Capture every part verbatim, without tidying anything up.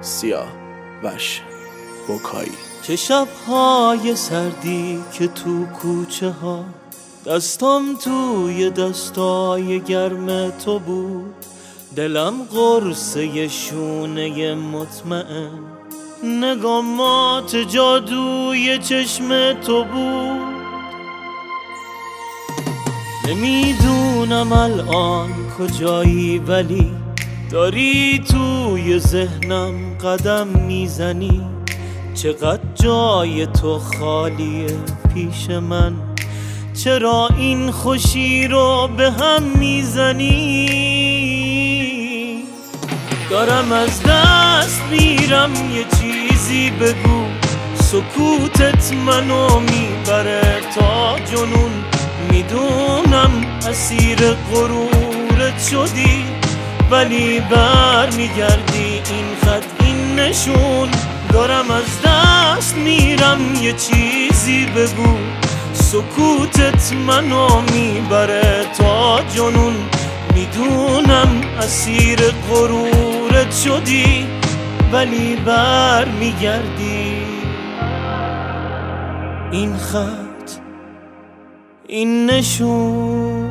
سیاه وش بوکایی. چه شب‌های سردی که تو کوچه ها دستم توی دستای گرم تو بود، دلم قرصه شونه مطمئن، نگامات جادوی چشم تو بود. نمیدونم الان کجایی ولی داری توی ذهنم قدم میزنی. چقدر جای تو خالیه پیش من، چرا این خوشی رو به هم میزنی؟ دارم از دست میرم یه چیزی بگو، سکوتت منو میبره تا جنون. میدونم اسیر غرورت شدی ولی بر میگردی این خط این نشون. دارم از دست میرم یه چیزی بگو، سکوتت منو میبره تا جنون. میدونم اسیر غرورت شدی ولی بر میگردی این خط این نشون.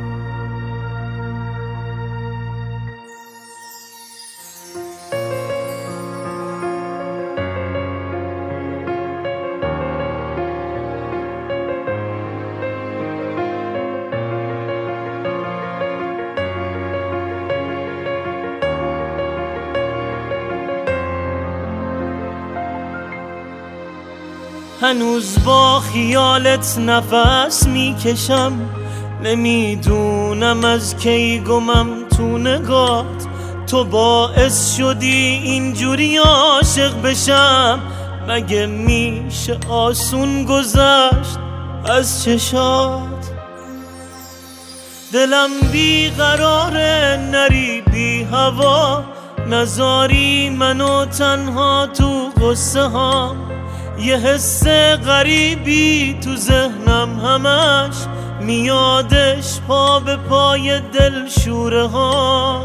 هنوز با خیالت نفس میکشم، نمیدونم از کی گمم تو نگات. تو باعث شدی اینجوری عاشق بشم، مگه میشه آسون گذشت از چشات؟ دلم بیقراره نری بی هوا، نزاری منو تنها تو قصه ها. یه حس غریبی تو ذهنم همش میادش پا به پای دل شوره ها.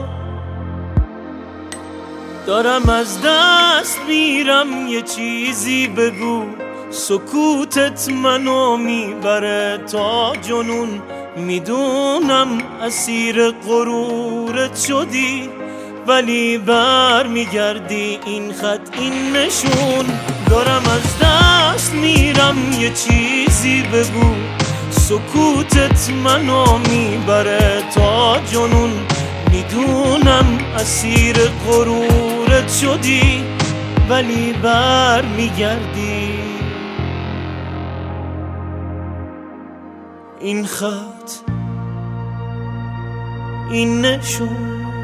دارم از دست میرم یه چیزی بگو، سکوتت منو میبره تا جنون. میدونم اسیر غرورت شدی ولی بر میگردی این خط این نشون. دارم از دست میرم یه چیزی بگو، سکوتت منو میبره تا جنون. میدونم اسیر غرورت شدی ولی بر میگردی این خط این نشون.